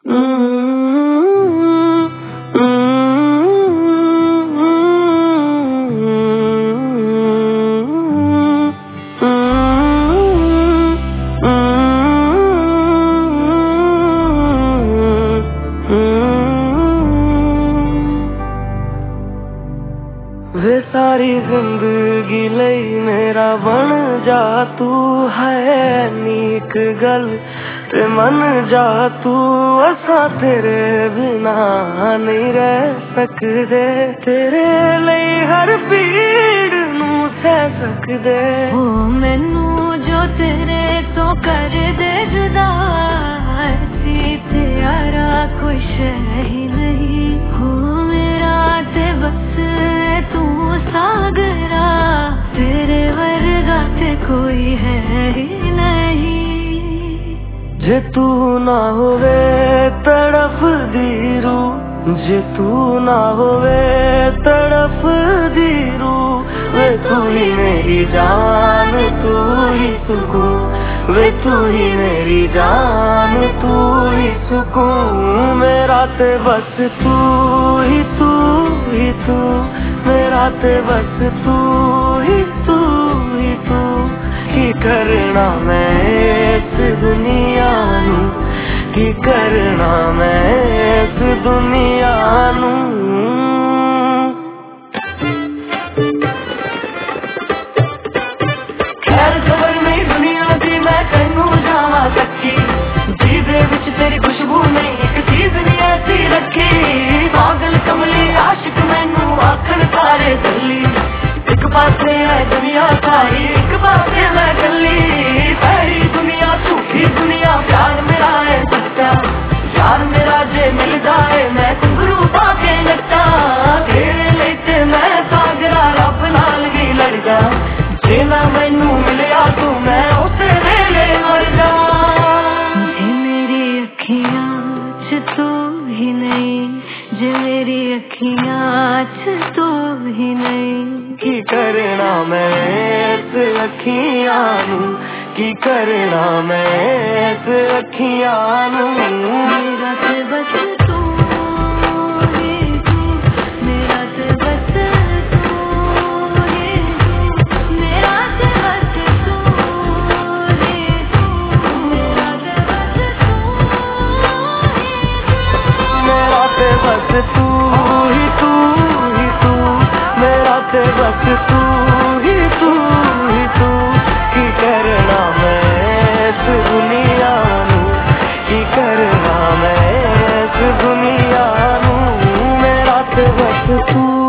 वे सारी जिंदगी लई मेरा बन जा तू है नीक गल ते मन जा तू असा तेरे बिना नहीं रह सकदे तेरे लई हर पीड़ नू सह सकदे ओ मैनू जो तेरे तो कर दे जुदा ऐसी तेरा कोई शय ही नहीं हो मेरा ते बस तू सागरा तेरे वर्गा ते कोई है ही नहीं जे तू ना होवे तड़फ दी रूह जे तू ना होवे तड़फ दी रूह वे तू ही मेरी जान तू ही सुकून वे तू ही मेरी जान तू ही सुकून मेरा ते बस तू ही तू ही तू मेरा ते बस तू ही तू ही तू की करना मैं इस दुनिया नू की करना मैं इस दुनिया नू खैर खबर नहीं दुनिया दी मैं तेनू जावा सच्ची जी दे विच तेरी खुशबू नहीं एक चीज नहीं ऐसी रखी पागल कमली आशिक मैनू आखन सारे दली एक पासे है दुनिया सारी एक पासे मैं गली सारी दुनिया झूठी दुनिया प्यार मेरा है सच्चा यार मेरा जे मिल जाए मैं घुंघरू पाके नच्चा तेरे लेते मैं सागरा रब नाल भी लड़ जा जे ना मैनू मिलिया तू मैं उसे वेले मर जा जे मेरी अखियां च तू ही नहीं जे मेरी अखियां च तू ही नहीं की करना मैं इस अखियां नू की करना मैं इस अखियां नू मेरा ते बस तू ही तू मेरा ते बस तू ही तू मेरा ते बस तू ही तू मेरा ते बस तू ही तू मेरा ते बस तू ही तू ही तू की करना मैं इस दुनिया नू की करना मैं इस दुनिया नू मेरा ते बस तू